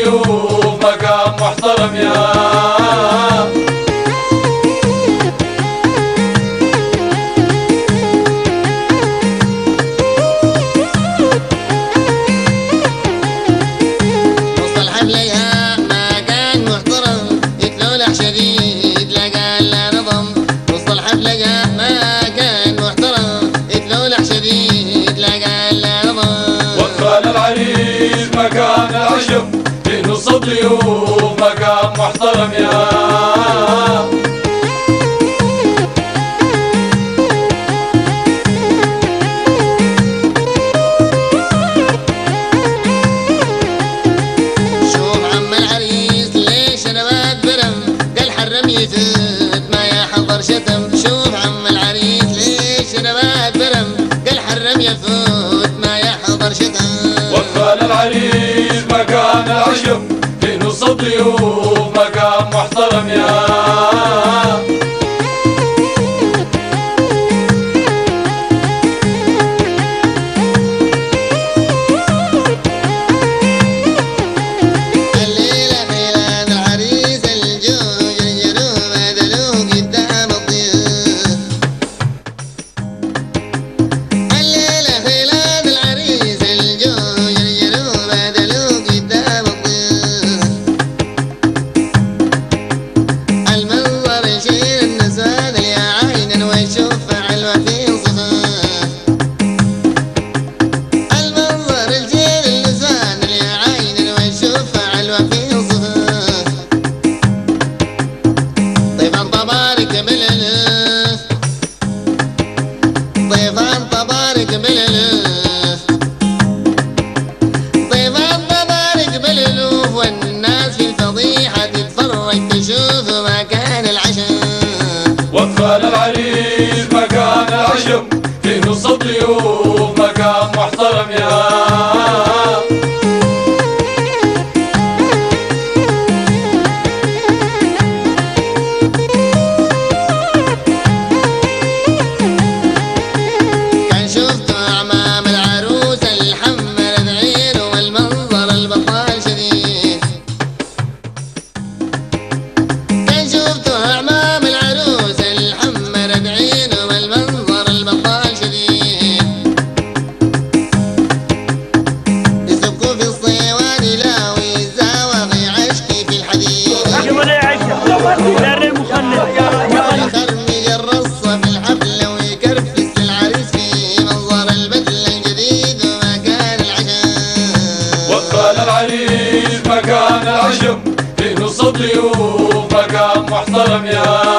الضيوف مكان محترم يا مكان العشب في نص الضيوف مكان محترم يا شوف عم العريس ليش انا ما اتبرم قال حرم يفوت ما يحضر شتم شوف عم العريس ليش انا ما اتبرم قال حرم يفوت ما يحضر شتم وقال العريس مكان العشب في نص الضيوف مكان محترم يا وقال العريس مكان العشب في نص الضيوف مكان محترم يا مكان العشب في نص الضيوف مكان محترم يا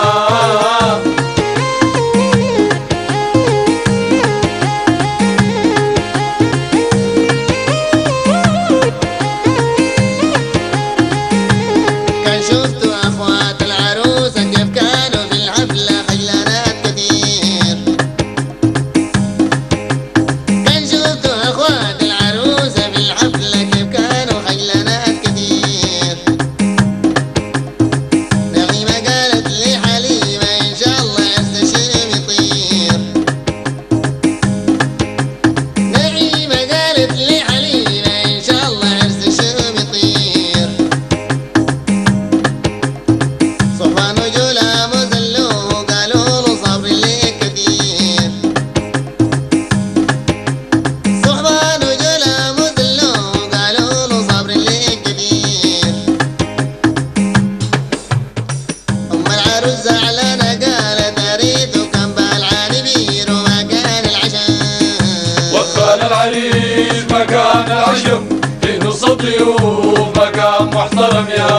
العريس مكان العشب في نص الضيوف مكان محترم يا